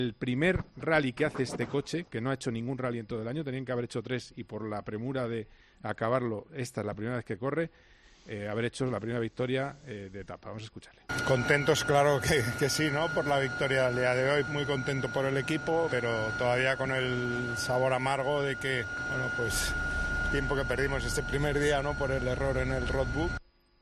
El primer rally que hace este coche, que no ha hecho ningún rally en todo el año, tenían que haber hecho 3 y por la premura de acabarlo, esta es la primera vez que corre, haber hecho la primera victoria de etapa. Vamos a escucharle. Contentos, claro que sí, ¿no? Por la victoria del día de hoy, muy contento por el equipo, pero todavía con el sabor amargo de que, bueno, pues tiempo que perdimos este primer día, ¿no? Por el error en el roadbook.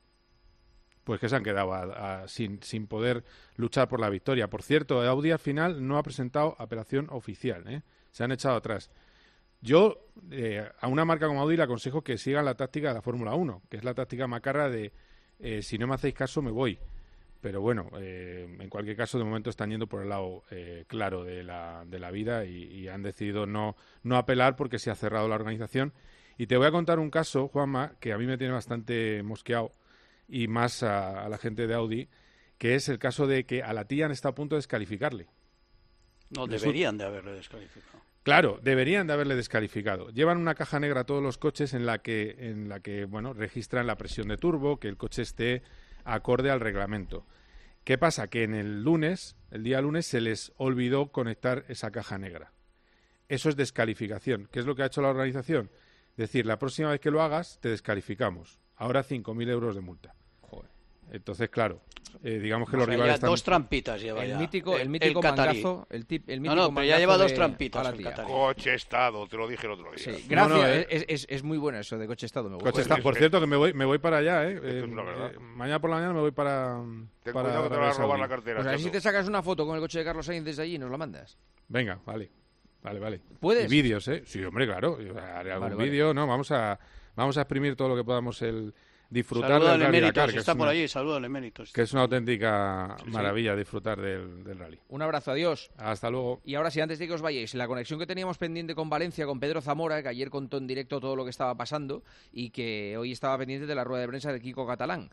Pues que se han quedado sin poder luchar por la victoria. Por cierto, Audi al final no ha presentado apelación oficial, ¿eh? Se han echado atrás. Yo a una marca como Audi le aconsejo que sigan la táctica de la Fórmula 1, que es la táctica macarra de si no me hacéis caso me voy. Pero bueno, en cualquier caso de momento están yendo por el lado claro de la vida y han decidido no apelar porque se ha cerrado la organización. Y te voy a contar un caso, Juanma, que a mí me tiene bastante mosqueado y más a la gente de Audi, que es el caso de que a la tía han estado a punto de descalificarle. No, deberían de haberle descalificado. Claro, deberían de haberle descalificado. Llevan una caja negra todos los coches en la que bueno, registran la presión de turbo, que el coche esté acorde al reglamento. ¿Qué pasa? Que el día lunes, se les olvidó conectar esa caja negra. Eso es descalificación. ¿Qué es lo que ha hecho la organización? Decir, la próxima vez que lo hagas, te descalificamos. Ahora 5.000 euros de multa. Entonces, claro, digamos que los rivales están... Dos trampitas lleva el ya. mítico mangazo, el mítico pero ya lleva dos trampitas el catarí. Coche estado, te lo dije el otro día. Sí, gracias, es muy bueno eso de coche estado, me gusta. Coche estado. Por cierto, que me voy para allá, mañana por la mañana me voy para... Ten cuidado que te van a robar la cartera. Pues a ver si te sacas una foto con el coche de Carlos Sainz desde allí y nos la mandas. Venga, vale. ¿Puedes? Y vídeos, ¿eh? Sí, hombre, claro. Haré algún vídeo, ¿no? Vamos a exprimir todo lo que podamos disfrutar del Rally Dakar, que está por allí, salúdale, Eméritos. Que es una auténtica maravilla disfrutar del rally. Un abrazo, adiós. Hasta luego. Y ahora sí, antes de que os vayáis, la conexión que teníamos pendiente con Valencia, con Pedro Zamora, que ayer contó en directo todo lo que estaba pasando y que hoy estaba pendiente de la rueda de prensa de Kiko Catalán.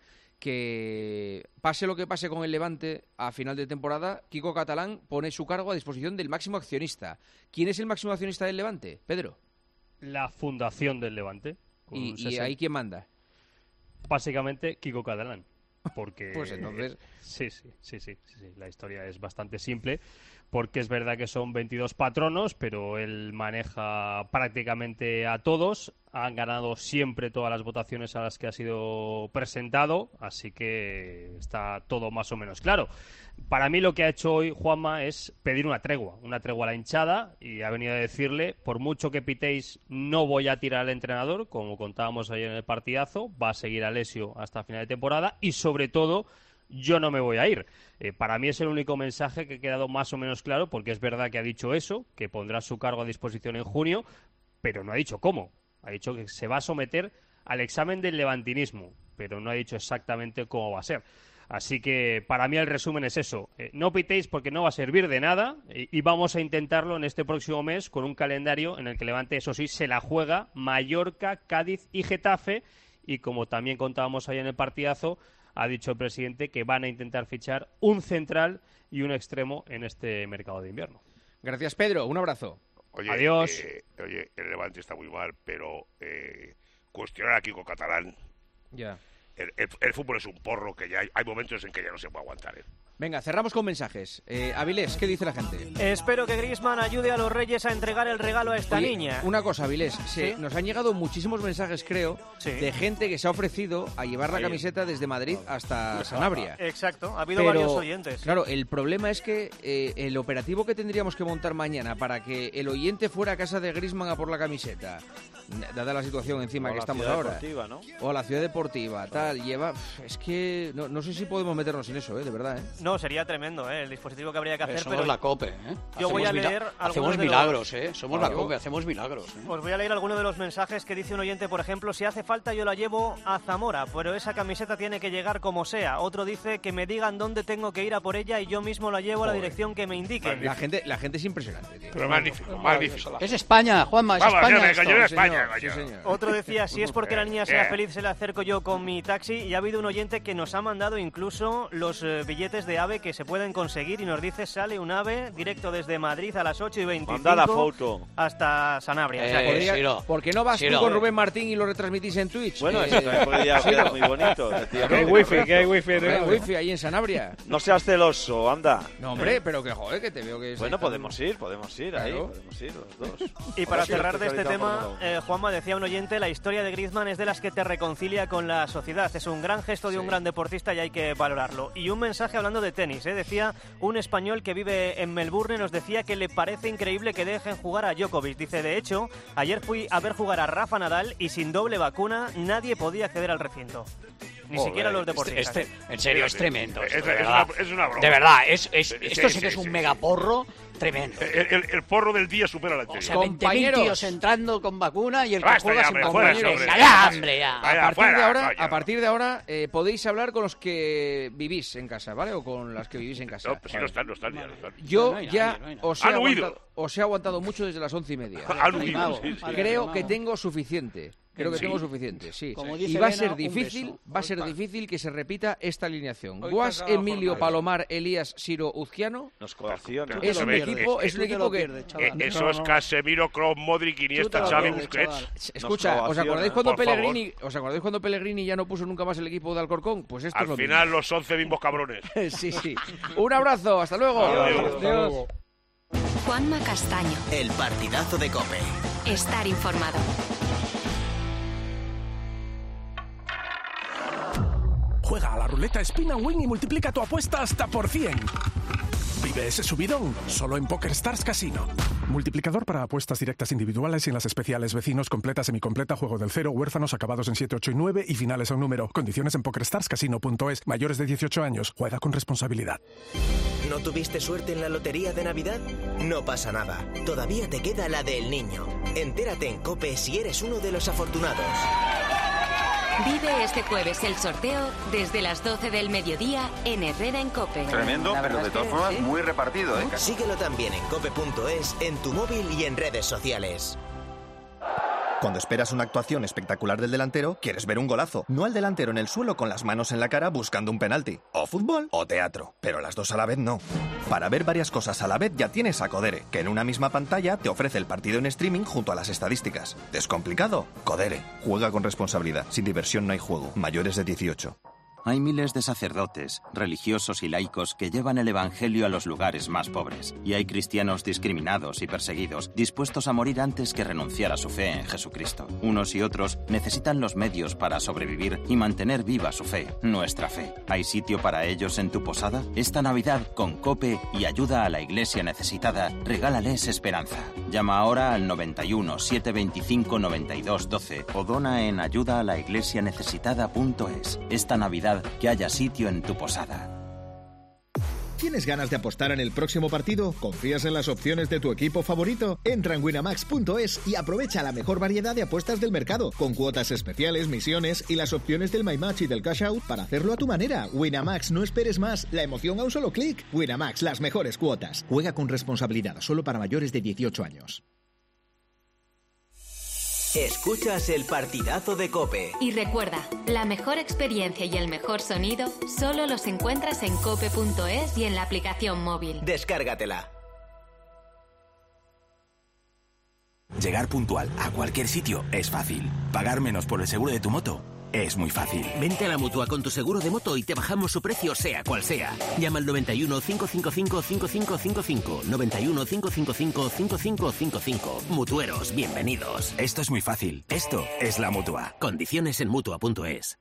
Que pase lo que pase con el Levante a final de temporada, Kiko Catalán pone su cargo a disposición del máximo accionista. ¿Quién es el máximo accionista del Levante, Pedro? La fundación del Levante. ¿Y ahí quién manda? Básicamente Kiko Catalán, porque... Pues entonces... Sí, la historia es bastante simple, porque es verdad que son 22 patronos, pero él maneja prácticamente a todos, han ganado siempre todas las votaciones a las que ha sido presentado, así que está todo más o menos claro. Para mí lo que ha hecho hoy Juanma es pedir una tregua a la hinchada, y ha venido a decirle, por mucho que pitéis, no voy a tirar al entrenador, como contábamos ayer en el partidazo, va a seguir Alessio hasta final de temporada, y sobre todo, yo no me voy a ir. Para mí es el único mensaje que ha quedado más o menos claro, porque es verdad que ha dicho eso, que pondrá su cargo a disposición en junio, pero no ha dicho cómo. Ha dicho que se va a someter al examen del levantinismo, pero no ha dicho exactamente cómo va a ser. Así que para mí el resumen es eso. No pitéis porque no va a servir de nada y vamos a intentarlo en este próximo mes con un calendario en el que Levante, eso sí, se la juega Mallorca, Cádiz y Getafe, y como también contábamos ayer en el partidazo, ha dicho el presidente que van a intentar fichar un central y un extremo en este mercado de invierno. Gracias, Pedro. Un abrazo. Oye, adiós. El Levante está muy mal, pero cuestionar a Kiko Catalán... Ya. El fútbol es un porro que ya hay momentos en que ya no se puede aguantar. Venga, cerramos con mensajes. Avilés, ¿qué dice la gente? Espero que Griezmann ayude a los Reyes a entregar el regalo a esta niña. Una cosa, Avilés, ¿sí? Nos han llegado muchísimos mensajes, creo, de gente que se ha ofrecido a llevar la camiseta desde Madrid hasta Sanabria. Exacto, ha habido varios oyentes. Claro, el problema es que el operativo que tendríamos que montar mañana para que el oyente fuera a casa de Griezmann a por la camiseta, dada la situación encima que estamos ahora, ¿no? O a la ciudad deportiva, tal, lleva... Es que no sé si podemos meternos en eso, de verdad, No, sería tremendo, el dispositivo que habría que hacer. Somos la COPE, Yo voy a leer hacemos milagros, somos la COPE, hacemos milagros. Os voy a leer algunos de los mensajes que dice un oyente, por ejemplo, si hace falta yo la llevo a Zamora, pero esa camiseta tiene que llegar como sea. Otro dice que me digan dónde tengo que ir a por ella y yo mismo la llevo a la dirección que me indiquen. La gente es impresionante, tío. Pero magnífico. Es España, Juanma, es España. Sí, señor. Otro decía, si es porque la niña sea feliz, se la acerco yo con mi taxi. Y ha habido un oyente que nos ha mandado incluso los billetes de de AVE que se pueden conseguir y nos dice sale un AVE directo desde Madrid a las 8:25. Manda la foto. Hasta Sanabria. O sea, Ciro. ¿Por qué no vas Ciro. tú con Rubén Martín y lo retransmitís en Twitch? Bueno, eso también podría quedar muy bonito. Que hay wifi. Hay wifi ahí en Sanabria. No seas celoso, anda. No, hombre, pero que joder, que te veo que... Bueno, podemos ir ahí, Claro. podemos ir los dos. Y para Sí, cerrar de este especializado tema, Juanma, decía un oyente, la historia de Griezmann es de las que te reconcilia con la sociedad. Es un gran gesto de un gran deportista y hay que valorarlo. Y un mensaje hablando de tenis, decía un español que vive en Melbourne, nos decía que le parece increíble que dejen jugar a Djokovic. Dice, de hecho, ayer fui a ver jugar a Rafa Nadal y sin doble vacuna nadie podía acceder al recinto. Ni siquiera los deportistas. En serio, es tremendo. Es de verdad. una broma. De verdad, esto Sí, sí que es sí, un sí. megaporro tremendo. El porro del día supera al O anterior. sea, 20.000 tíos entrando con vacuna y el que Basta juega ya, sin hombre, vacuna. fuera, hombre. Ya, hombre, ya. A partir de ahora podéis hablar con los que vivís en casa, ¿vale? O con las que vivís en casa. No, pues si no están. Yo No hay ya nadie. os he aguantado mucho desde las 11:30. Han huido. Sí. Creo que tengo suficiente. Sí. Como dice Y va a Elena, ser un difícil, beso. difícil que se repita esta alineación. Hoy Guas, toca Emilio, jornada. Palomar, Elías, Siro, Uzquiano. Nos conocían. Pero- Es un pero- equipo que... Eso es Casemiro, Kroos, Modric, Iniesta, Xavi, Busquets. Escucha, ¿os acordáis Por cuando Pellegrini ya no puso nunca más el equipo de Alcorcón? Pues esto es Al lo final los 11 bimbos cabrones. mismo. Sí. Un abrazo, hasta luego. Adiós. Juanma Castaño. El partidazo de COPE. Estar informado. Juega a la ruleta Spin and Win y multiplica tu apuesta hasta por 100. Vive ese subidón solo en PokerStars Casino. Multiplicador para apuestas directas individuales y en las especiales vecinos, completa, semicompleta, juego del cero, huérfanos acabados en 7, 8 y 9 y finales a un número. Condiciones en PokerStarsCasino.es. Mayores de 18 años. Juega con responsabilidad. ¿No tuviste suerte en la lotería de Navidad? No pasa nada. Todavía te queda la del niño. Entérate en COPE si eres uno de los afortunados. Vive este jueves el sorteo desde las 12 del mediodía en Herrera en COPE. Tremendo, pero de todas formas muy repartido, ¿eh? Síguelo también en cope.es, en tu móvil y en redes sociales. Cuando esperas una actuación espectacular del delantero, quieres ver un golazo, no al delantero en el suelo con las manos en la cara buscando un penalti. O fútbol o teatro, pero las dos a la vez no. Para ver varias cosas a la vez ya tienes a Codere, que en una misma pantalla te ofrece el partido en streaming junto a las estadísticas. ¿Descomplicado? Codere. Juega con responsabilidad. Sin diversión no hay juego. Mayores de 18. Hay miles de sacerdotes, religiosos y laicos que llevan el Evangelio a los lugares más pobres. Y hay cristianos discriminados y perseguidos, dispuestos a morir antes que renunciar a su fe en Jesucristo. Unos y otros necesitan los medios para sobrevivir y mantener viva su fe, nuestra fe. ¿Hay sitio para ellos en tu posada? Esta Navidad, con COPE y ayuda a la iglesia necesitada, regálales esperanza. Llama ahora al 91 725 92 12 o dona en ayudaalaIglesianecesitada.es. Esta Navidad, que haya sitio en tu posada. ¿Tienes ganas de apostar en el próximo partido? ¿Confías en las opciones de tu equipo favorito? Entra en winamax.es y aprovecha la mejor variedad de apuestas del mercado, con cuotas especiales, misiones y las opciones del My Match y del Cash Out para hacerlo a tu manera. Winamax, no esperes más. La emoción a un solo clic. Winamax, las mejores cuotas. Juega con responsabilidad, solo para mayores de 18 años. Escuchas el partidazo de COPE. Y recuerda, la mejor experiencia y el mejor sonido solo los encuentras en cope.es y en la aplicación móvil. Descárgatela. Llegar puntual a cualquier sitio es fácil. Pagar menos por el seguro de tu moto es muy fácil. Vente a la Mutua con tu seguro de moto y te bajamos su precio sea cual sea. Llama al 91 555 5555. 91 555 5555. Mutueros, bienvenidos. Esto es muy fácil. Esto es la Mutua. Condiciones en Mutua.es.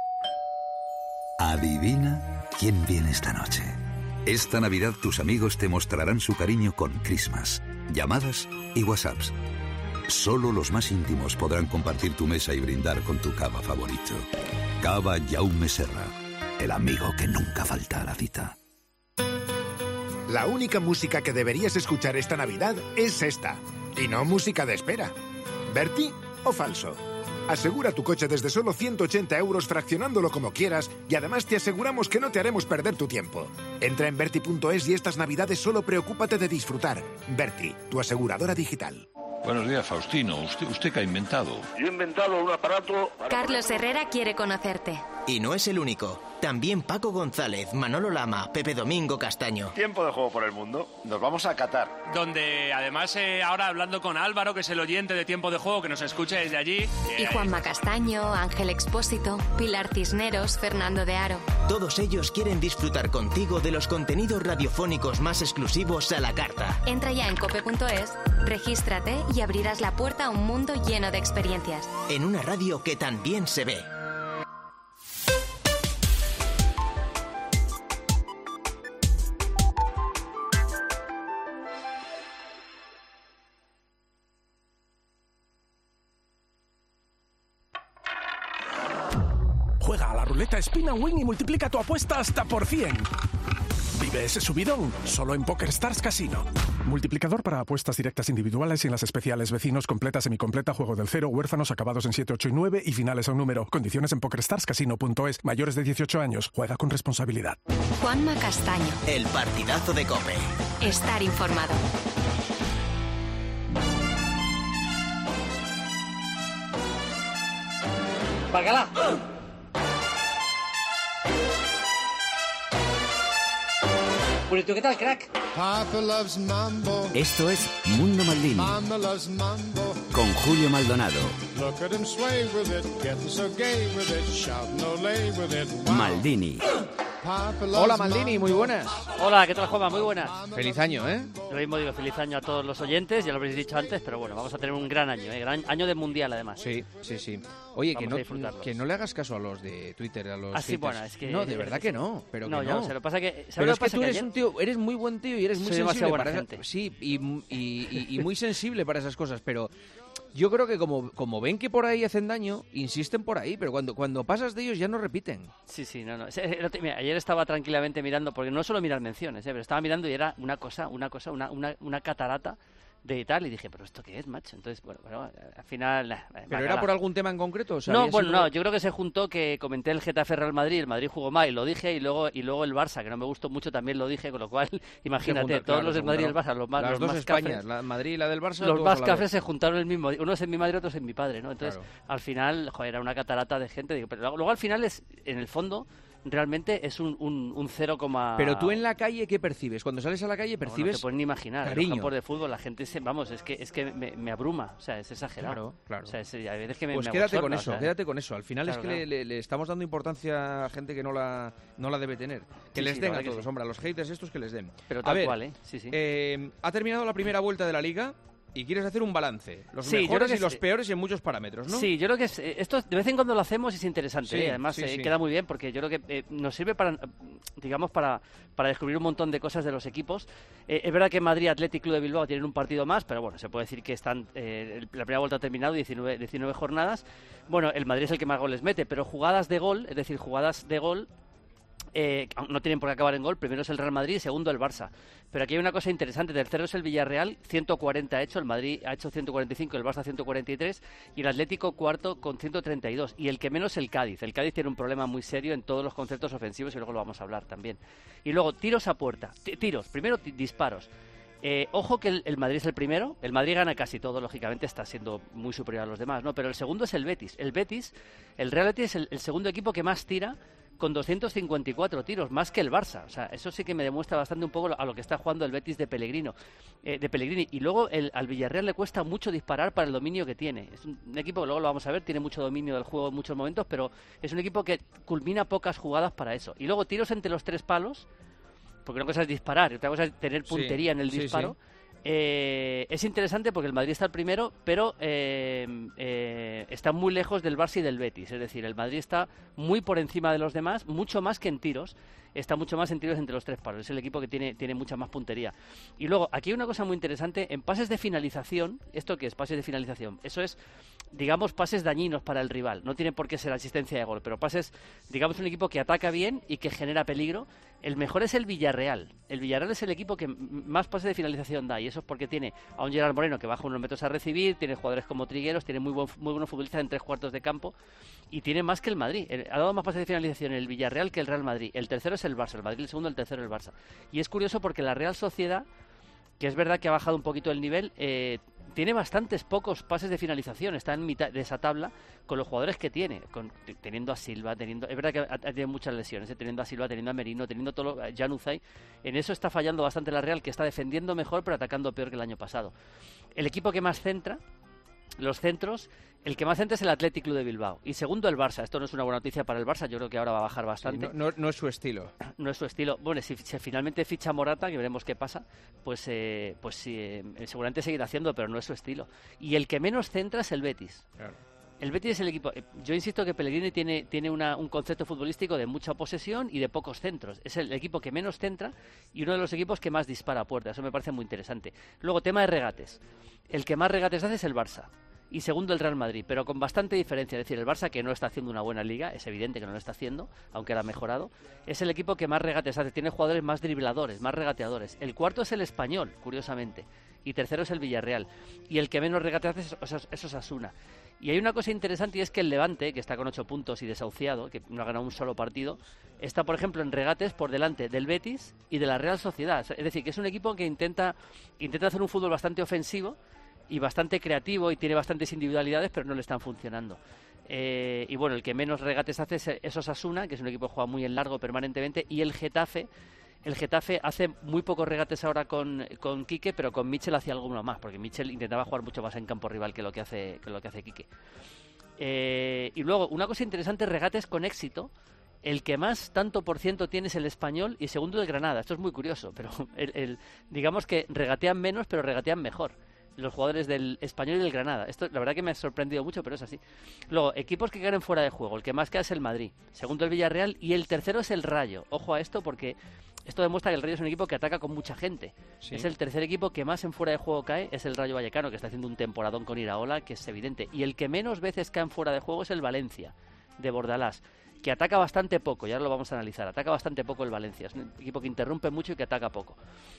Adivina quién viene esta noche. Esta Navidad tus amigos te mostrarán su cariño con Christmas, llamadas y WhatsApps. Solo los más íntimos podrán compartir tu mesa y brindar con tu cava favorito. Cava Jaume Serra, el amigo que nunca falta a la cita. La única música que deberías escuchar esta Navidad es esta, y no música de espera. ¿Berti o falso? Asegura tu coche desde solo 180 euros fraccionándolo como quieras y además te aseguramos que no te haremos perder tu tiempo. Entra en Berti.es y estas Navidades solo preocúpate de disfrutar. Berti, tu aseguradora digital. Buenos días, Faustino. ¿Usted qué ha inventado? Carlos Herrera quiere conocerte. Y no es el único. También Paco González, Manolo Lama, Pepe Domingo Castaño. Tiempo de juego por el mundo. Nos vamos a Qatar. Donde además ahora hablando con Álvaro, que es el oyente de Tiempo de Juego, que nos escucha desde allí. Y Juanma Castaño, Ángel Expósito, Pilar Cisneros, Fernando de Aro. Todos ellos quieren disfrutar contigo de los contenidos radiofónicos más exclusivos a la carta. Entra ya en cope.es, regístrate y abrirás la puerta a un mundo lleno de experiencias. En una radio que también se ve. Juega a la ruleta Spin and Win y multiplica tu apuesta hasta por 100. Vive ese subidón solo en PokerStars Casino. Multiplicador para apuestas directas individuales y en las especiales vecinos, completa, semicompleta, juego del cero, huérfanos, acabados en 7, 8 y 9 y finales a un número. Condiciones en PokerStarsCasino.es. Mayores de 18 años. Juega con responsabilidad. Juanma Castaño. El partidazo de COPE. Estar informado. ¡Bacala! Purito, ¿qué tal, crack? Esto es Mundo Maldini con Julio Maldonado. Maldini. Hola Maldini, muy buenas. Hola, ¿qué tal, Juanma? Muy buenas. Feliz año, ¿eh? Lo mismo digo, feliz año a todos los oyentes, ya lo habréis dicho antes, pero bueno, vamos a tener un gran año, gran año de mundial además. Sí, sí, sí. Oye, que no le hagas caso a los de Twitter, a los sí, haters. bueno, es que... No, de verdad que no, pero no, que ya no. lo sé, lo que pasa que... Pero es que tú eres un tío, eres muy buen tío y eres muy sensible buena para gente. Sí, y muy sensible para esas cosas, pero... Yo creo que como ven que por ahí hacen daño, insisten por ahí, pero cuando pasas de ellos ya no repiten. Sí, no. Mira, ayer estaba tranquilamente mirando, porque no solo mirar menciones, pero estaba mirando y era una catarata de tal, y dije, ¿pero esto qué es, macho? Entonces, bueno, al final... ¿Pero era por algún tema en concreto? O sea, no, yo creo que se juntó que comenté el Getafe Real Madrid, el Madrid jugó mal y lo dije, y luego el Barça, que no me gustó mucho, también lo dije, con lo cual, imagínate, todos los del Madrid y el Barça, las dos Españas, la Madrid y la del Barça... Los más cafres se juntaron el mismo, uno es en mi madre, otro es en mi padre, ¿no? Entonces, al final, era una catarata de gente, digo, pero luego al final es, en el fondo... Realmente es un 0, Pero tú en la calle, ¿qué percibes? Cuando sales a la calle percibes... No te puedes ni imaginar. Cariño. En los campos de fútbol la gente es que me abruma. O sea, es exagerado. Claro. O sea, hay veces que pues me quédate abochorna, con eso, o sea, quédate con eso. Al final claro, es que le estamos dando importancia a gente que no la debe tener. Que les den a todos, hombre, a los haters estos que les den. Pero tal cual, ¿eh? Sí. Ha terminado la primera vuelta de la Liga... Y quieres hacer un balance, los mejores mejores y los peores en muchos parámetros, ¿no? Sí, yo creo que esto de vez en cuando lo hacemos y es interesante. Sí, además, sí. queda muy bien porque yo creo que nos sirve para descubrir un montón de cosas de los equipos. Es verdad que Madrid, Athletic Club de Bilbao tienen un partido más, pero bueno, se puede decir que están la primera vuelta ha terminado, 19 jornadas. Bueno, el Madrid es el que más goles mete, pero jugadas de gol, no tienen por qué acabar en gol. Primero es el Real Madrid y segundo el Barça. Pero aquí hay una cosa interesante. Tercero es el Villarreal, 140 ha hecho. El Madrid ha hecho 145, el Barça 143. Y el Atlético cuarto con 132. Y el que menos el Cádiz. El Cádiz tiene un problema muy serio en todos los conceptos ofensivos y luego lo vamos a hablar también. Y luego tiros a puerta. Primero disparos. Ojo que el Madrid es el primero. El Madrid gana casi todo, lógicamente está siendo muy superior a los demás, ¿no? Pero el segundo es el Betis. El Real Betis es el segundo equipo que más tira, con 254 tiros, más que el Barça. O sea, eso sí que me demuestra bastante un poco a lo que está jugando el Betis de Pellegrini. Y luego al Villarreal le cuesta mucho disparar para el dominio que tiene. Es un equipo que luego lo vamos a ver, tiene mucho dominio del juego en muchos momentos, pero es un equipo que culmina pocas jugadas para eso. Y luego tiros entre los tres palos, porque una cosa es disparar y otra cosa es tener puntería en el disparo. Sí. Es interesante porque el Madrid está el primero, pero está muy lejos del Barça y del Betis. Es decir, el Madrid está muy por encima de los demás, mucho más que en tiros. Está mucho más en tiros entre los tres palos. Es el equipo que tiene mucha más puntería. Y luego, aquí hay una cosa muy interesante. En pases de finalización, ¿esto qué es? Pases de finalización. Eso es, digamos, pases dañinos para el rival. No tiene por qué ser asistencia de gol, pero pases, digamos, un equipo que ataca bien y que genera peligro. El mejor es el Villarreal. El Villarreal es el equipo que más pases de finalización da, y eso es porque tiene a un Gerard Moreno que baja unos metros a recibir, tiene jugadores como Trigueros, tiene muy buenos futbolistas en 3/4 de campo, y tiene más que el Madrid. Ha dado más pases de finalización el Villarreal que el Real Madrid. El tercero es el Barça, el Madrid el segundo, el tercero el Barça. Y es curioso porque la Real Sociedad, que es verdad que ha bajado un poquito el nivel, tiene bastantes pocos pases de finalización, está en mitad de esa tabla con los jugadores que tiene, teniendo a Silva, es verdad que ha tenido muchas lesiones, teniendo a Silva, teniendo a Merino, teniendo todo a Januzaj. En eso está fallando bastante la Real, que está defendiendo mejor pero atacando peor que el año pasado. El equipo que más centra, los centros, el que más centra es el Athletic Club de Bilbao. Y segundo, el Barça. Esto no es una buena noticia para el Barça, yo creo que ahora va a bajar bastante. Sí, no es su estilo. No es su estilo. Bueno, si finalmente ficha Morata, que veremos qué pasa, pues sí, seguramente seguirá haciendo, pero no es su estilo. Y el que menos centra es el Betis. Claro. El Betis es el equipo. Yo insisto que Pellegrini tiene un concepto futbolístico de mucha posesión y de pocos centros. Es el equipo que menos centra y uno de los equipos que más dispara a puerta. Eso me parece muy interesante. Luego, tema de regates. El que más regates hace es el Barça. Y segundo, el Real Madrid, pero con bastante diferencia. Es decir, el Barça, que no está haciendo una buena liga, es evidente que no lo está haciendo, aunque era mejorado, es el equipo que más regates hace. Tiene jugadores más dribladores, más regateadores. El cuarto es el Español, curiosamente. Y tercero es el Villarreal. Y el que menos regates hace es Osasuna. Y hay una cosa interesante, y es que el Levante, que está con 8 puntos y desahuciado, que no ha ganado un solo partido, está, por ejemplo, en regates por delante del Betis y de la Real Sociedad. Es decir, que es un equipo que intenta hacer un fútbol bastante ofensivo y bastante creativo y tiene bastantes individualidades, pero no le están funcionando. Y bueno, el que menos regates hace es Osasuna, que es un equipo que juega muy en largo permanentemente, y el Getafe hace muy pocos regates ahora con Quique, pero con Michel hacía alguno más, porque Michel intentaba jugar mucho más en campo rival que lo que hace Quique. Y luego, una cosa interesante, regates con éxito. El que más tanto por ciento tiene es el Español y segundo el Granada. Esto es muy curioso, pero digamos que regatean menos, pero regatean mejor los jugadores del Español y del Granada. Esto la verdad que me ha sorprendido mucho, pero es así. Luego, equipos que quedan fuera de juego. El que más queda es el Madrid, segundo el Villarreal y el tercero es el Rayo. Ojo a esto porque esto demuestra que el Rayo es un equipo que ataca con mucha gente. Sí. Es el tercer equipo que más en fuera de juego cae, es el Rayo Vallecano, que está haciendo un temporadón con Iraola, que es evidente. Y el que menos veces cae en fuera de juego es el Valencia, de Bordalás, que ataca bastante poco, ya lo vamos a analizar. Ataca bastante poco el Valencia, es un equipo que interrumpe mucho y que ataca poco.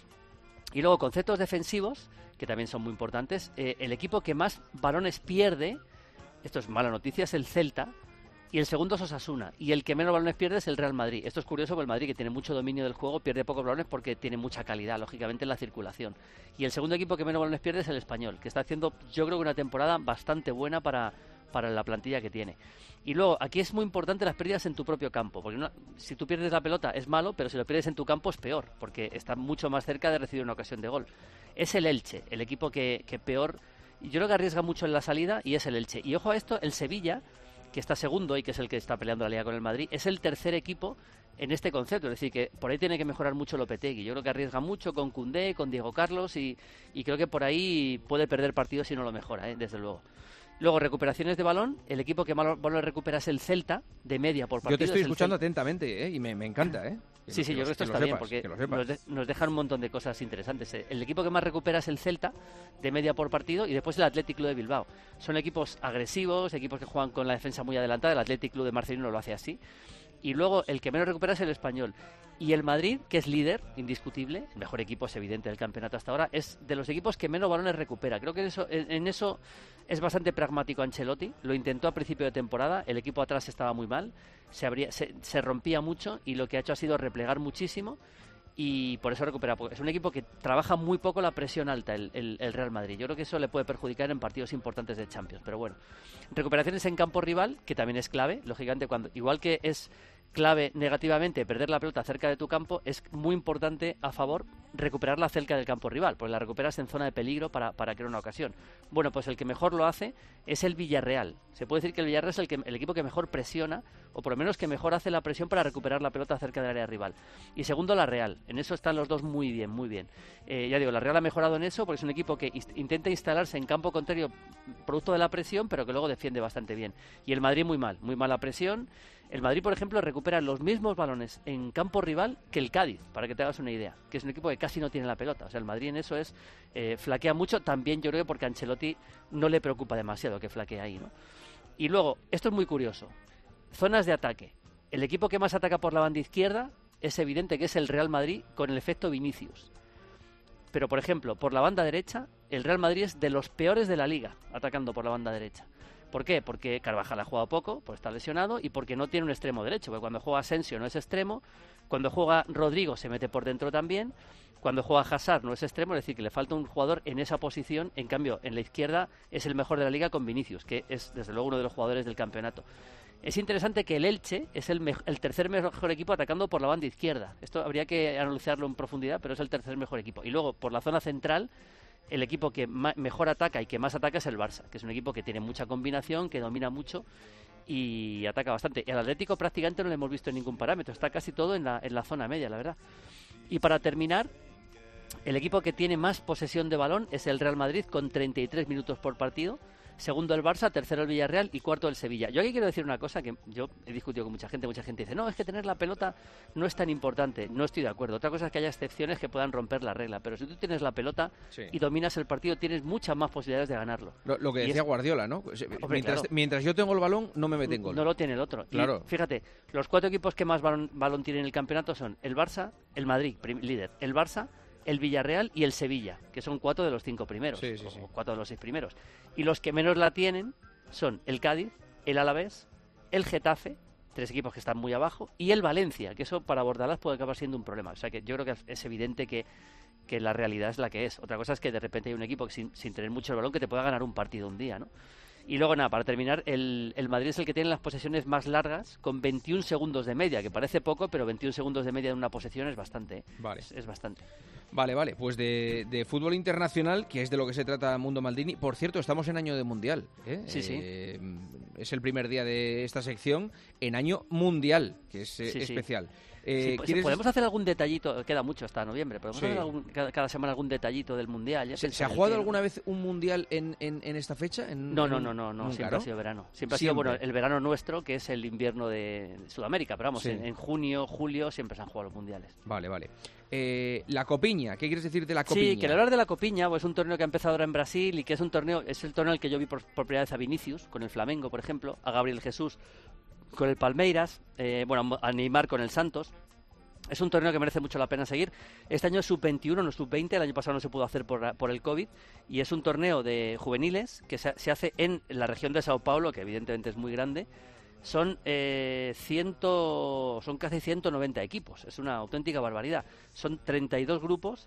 Y luego, conceptos defensivos, que también son muy importantes. El equipo que más balones pierde, esto es mala noticia, es el Celta, y el segundo es Osasuna. Y el que menos balones pierde es el Real Madrid. Esto es curioso porque el Madrid, que tiene mucho dominio del juego, pierde pocos balones porque tiene mucha calidad, lógicamente, en la circulación. Y el segundo equipo que menos balones pierde es el Español, que está haciendo, yo creo, una temporada bastante buena para la plantilla que tiene. Y luego, aquí es muy importante las pérdidas en tu propio campo, porque si tú pierdes la pelota es malo, pero si lo pierdes en tu campo es peor, porque está mucho más cerca de recibir una ocasión de gol. Es el Elche, el equipo que peor, yo creo que arriesga mucho en la salida, y es el Elche. Y ojo a esto, el Sevilla, que está segundo y que es el que está peleando la liga con el Madrid, es el tercer equipo en este concepto, es decir, que por ahí tiene que mejorar mucho Lopetegui. Yo creo que arriesga mucho con Koundé, con Diego Carlos, y creo que por ahí puede perder partidos si no lo mejora, desde luego. Luego, recuperaciones de balón. El equipo que más balón recupera es el Celta, de media por partido. Yo te estoy escuchando atentamente, y me encanta, Sí, yo creo que esto está bien, porque nos dejan un montón de cosas interesantes. El equipo que más recupera es el Celta, de media por partido, y después el Athletic Club de Bilbao. Son equipos agresivos, equipos que juegan con la defensa muy adelantada. El Athletic Club de Marcelino lo hace así. Y luego, el que menos recupera es el Español. Y el Madrid, que es líder, indiscutible, el mejor equipo es evidente del campeonato hasta ahora, es de los equipos que menos balones recupera. Creo que en eso es bastante pragmático Ancelotti. Lo intentó a principio de temporada, el equipo atrás estaba muy mal, se rompía mucho, y lo que ha hecho ha sido replegar muchísimo, y por eso recupera poco. Es un equipo que trabaja muy poco la presión alta, el Real Madrid. Yo creo que eso le puede perjudicar en partidos importantes de Champions, pero bueno. Recuperaciones en campo rival, que también es clave, lógicamente, igual que es clave negativamente perder la pelota cerca de tu campo, es muy importante a favor recuperarla cerca del campo rival, porque la recuperas en zona de peligro para crear una ocasión. Bueno, pues el que mejor lo hace es el Villarreal. Se puede decir que el Villarreal es el equipo que mejor presiona, o por lo menos que mejor hace la presión para recuperar la pelota cerca del área rival. Y segundo, la Real. En eso están los dos muy bien, muy bien. Ya digo, la Real ha mejorado en eso porque es un equipo que intenta instalarse en campo contrario producto de la presión, pero que luego defiende bastante bien. Y el Madrid muy mala presión. El Madrid, por ejemplo, recupera los mismos balones en campo rival que el Cádiz, para que te hagas una idea, que es un equipo que casi no tiene la pelota. O sea, el Madrid en eso flaquea mucho, también yo creo que porque a Ancelotti no le preocupa demasiado que flaquee ahí, ¿no? Y luego, esto es muy curioso, zonas de ataque. El equipo que más ataca por la banda izquierda es evidente que es el Real Madrid con el efecto Vinicius. Pero, por ejemplo, por la banda derecha, el Real Madrid es de los peores de la liga atacando por la banda derecha. ¿Por qué? Porque Carvajal ha jugado poco, pues está lesionado, y porque no tiene un extremo derecho, porque cuando juega Asensio no es extremo, cuando juega Rodrigo se mete por dentro también, cuando juega Hazard no es extremo, es decir, que le falta un jugador en esa posición. En cambio, en la izquierda es el mejor de la liga con Vinicius, que es desde luego uno de los jugadores del campeonato. Es interesante que el Elche es el tercer mejor equipo atacando por la banda izquierda. Esto habría que analizarlo en profundidad, pero es el tercer mejor equipo. Y luego, por la zona central, el equipo que mejor ataca y que más ataca es el Barça, que es un equipo que tiene mucha combinación, que domina mucho y ataca bastante. El Atlético prácticamente no lo hemos visto en ningún parámetro, está casi todo en la zona media, la verdad. Y para terminar, el equipo que tiene más posesión de balón es el Real Madrid, con 33 minutos por partido. Segundo el Barça, tercero el Villarreal y cuarto el Sevilla. Yo aquí quiero decir una cosa que yo he discutido con mucha gente dice, no, es que tener la pelota no es tan importante. No estoy de acuerdo. Otra cosa es que haya excepciones que puedan romper la regla, pero si tú tienes la pelota y dominas el partido, tienes muchas más posibilidades de ganarlo. Lo que decía Guardiola, ¿no? Hombre, mientras yo tengo el balón, no me meten gol. No lo tiene el otro. Claro. Y fíjate, los 4 equipos que más balón tienen en el campeonato son el Barça, el Madrid, líder, el Barça, el Villarreal y el Sevilla, que son 4 de los 5 primeros, o 4 de los 6 primeros. Y los que menos la tienen son el Cádiz, el Alavés, el Getafe, 3 equipos que están muy abajo, y el Valencia, que eso para Bordalás puede acabar siendo un problema. O sea que yo creo que es evidente que la realidad es la que es. Otra cosa es que de repente hay un equipo que sin tener mucho el balón que te pueda ganar un partido un día, ¿no? Y luego, nada, para terminar, el Madrid es el que tiene las posesiones más largas, con 21 segundos de media, que parece poco, pero 21 segundos de media en una posesión es bastante, ¿eh? Vale. Es bastante. Vale, pues de fútbol internacional, que es de lo que se trata Mundo Maldini. Por cierto, estamos en año de Mundial, ¿eh? Sí. Es el primer día de esta sección en año mundial, que es especial. ¿Podemos hacer algún detallito? Queda mucho hasta noviembre, ¿podemos hacer cada semana algún detallito del Mundial? ¿Se ha jugado alguna vez un Mundial en esta fecha? No, siempre ha sido verano. Siempre ha sido el verano nuestro, que es el invierno de Sudamérica, pero vamos, en junio, julio siempre se han jugado los Mundiales. Vale. La Copiña, ¿qué quieres decir de la Copiña? Sí, quiero hablar de la Copiña, pues es un torneo que ha empezado ahora en Brasil y que es el torneo al que yo vi por primera vez a Vinicius, con el Flamengo, por ejemplo, a Gabriel Jesús con el Palmeiras, a Neymar con el Santos. Es un torneo que merece mucho la pena seguir. Este año es sub-21, no sub-20, el año pasado no se pudo hacer por el COVID, y es un torneo de juveniles que se hace en la región de Sao Paulo, que evidentemente es muy grande. Son casi 190 equipos, es una auténtica barbaridad. Son 32 grupos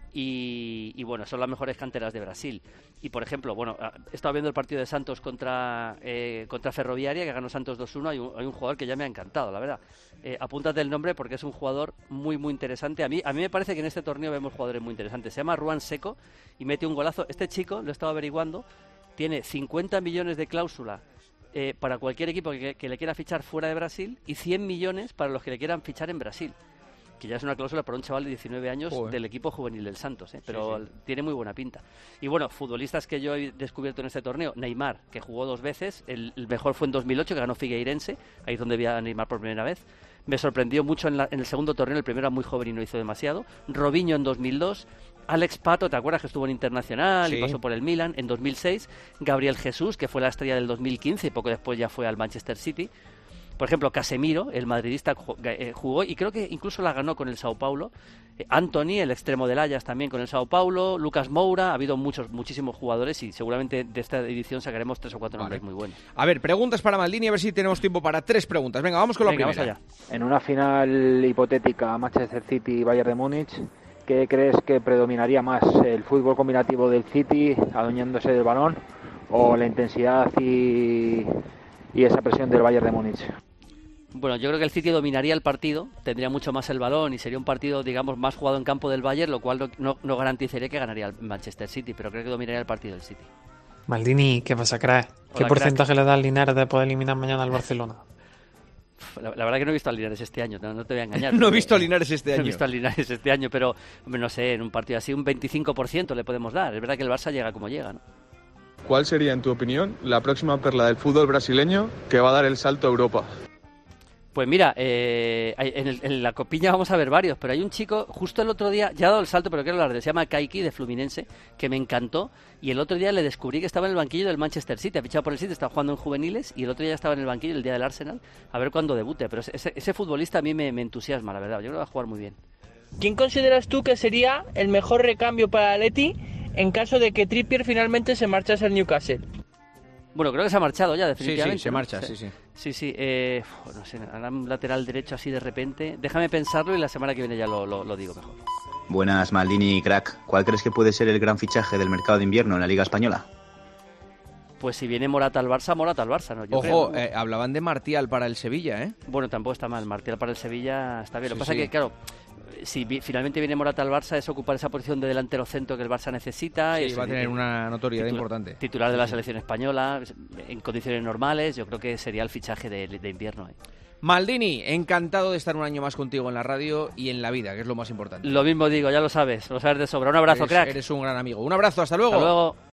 y bueno, son las mejores canteras de Brasil. Y por ejemplo, he estado viendo el partido de Santos contra Ferroviaria, que ganó Santos 2-1. Hay un jugador que ya me ha encantado, la verdad. Apúntate el nombre porque es un jugador muy, muy interesante. A mí me parece que en este torneo vemos jugadores muy interesantes. Se llama Ruan Seco y mete un golazo. Este chico, lo he estado averiguando, tiene 50 millones de cláusula para cualquier equipo que le quiera fichar fuera de Brasil y 100 millones para los que le quieran fichar en Brasil, que ya es una cláusula para un chaval de 19 años del equipo juvenil del Santos, pero tiene muy buena pinta. Y bueno, futbolistas que yo he descubierto en este torneo: Neymar, que jugó 2 veces, el mejor fue en 2008, que ganó Figueirense, ahí es donde vi a Neymar por primera vez. Me sorprendió mucho en el segundo torneo, el primero era muy joven y no hizo demasiado. Robinho en 2002, Alex Pato, ¿te acuerdas que estuvo en Internacional y pasó por el Milan en 2006? Gabriel Jesús, que fue la estrella del 2015 y poco después ya fue al Manchester City. Por ejemplo, Casemiro, el madridista, jugó y creo que incluso la ganó con el Sao Paulo. Anthony, el extremo del Ajax, también con el Sao Paulo. Lucas Moura, ha habido muchísimos jugadores y seguramente de esta edición sacaremos 3 o 4 nombres muy buenos. A ver, preguntas para Maldini, a ver si tenemos tiempo para 3 preguntas. Venga, vamos con la primera. Vamos allá. En una final hipotética, Manchester City y Bayern de Múnich, ¿qué crees que predominaría más? ¿El fútbol combinativo del City, adueñándose del balón, o la intensidad y esa presión del Bayern de Múnich? Bueno, yo creo que el City dominaría el partido, tendría mucho más el balón y sería un partido, digamos, más jugado en campo del Bayern, lo cual no garantizaría que ganaría el Manchester City, pero creo que dominaría el partido del City. Maldini, ¿qué pasa, crack? ¿Qué porcentaje le da al Linares de poder eliminar mañana al Barcelona? La verdad que no he visto a Linares este año, no te voy a engañar. No he visto a Linares este año. No he visto a Linares este año, pero no sé, en un partido así un 25% le podemos dar. Es verdad que el Barça llega como llega, ¿no? ¿Cuál sería, en tu opinión, la próxima perla del fútbol brasileño que va a dar el salto a Europa? Pues mira, en la Copiña vamos a ver varios, pero hay un chico, justo el otro día, ya ha dado el salto, pero quiero hablar de, se llama Kaiki, de Fluminense, que me encantó, y el otro día le descubrí que estaba en el banquillo del Manchester City, ha fichado por el City, estaba jugando en juveniles, y el otro día estaba en el banquillo el día del Arsenal, a ver cuándo debute, pero ese futbolista a mí me entusiasma, la verdad, yo creo que va a jugar muy bien. ¿Quién consideras tú que sería el mejor recambio para Atleti en caso de que Trippier finalmente se marchase al Newcastle? Bueno, creo que se ha marchado ya, definitivamente. Sí, se marcha, ¿no? sí. Sí, no sé, ahora un lateral derecho así de repente. Déjame pensarlo y la semana que viene ya lo digo mejor. Buenas, Maldini y crack. ¿Cuál crees que puede ser el gran fichaje del mercado de invierno en la Liga Española? Pues si viene Morata al Barça, ¿no? Ojo, hablaban de Martial para el Sevilla, ¿eh? Bueno, tampoco está mal. Martial para el Sevilla está bien. Lo que pasa Sí. es que, claro, si finalmente viene Morata al Barça, es ocupar esa posición de delantero centro que el Barça necesita. Sí, es va a tener una notoriedad importante. Titular de la selección española, en condiciones normales. Yo creo que sería el fichaje de invierno. Maldini, encantado de estar un año más contigo en la radio y en la vida, que es lo más importante. Lo mismo digo, ya lo sabes de sobra. Un abrazo, crack. Eres un gran amigo. Un abrazo, hasta luego. Hasta luego.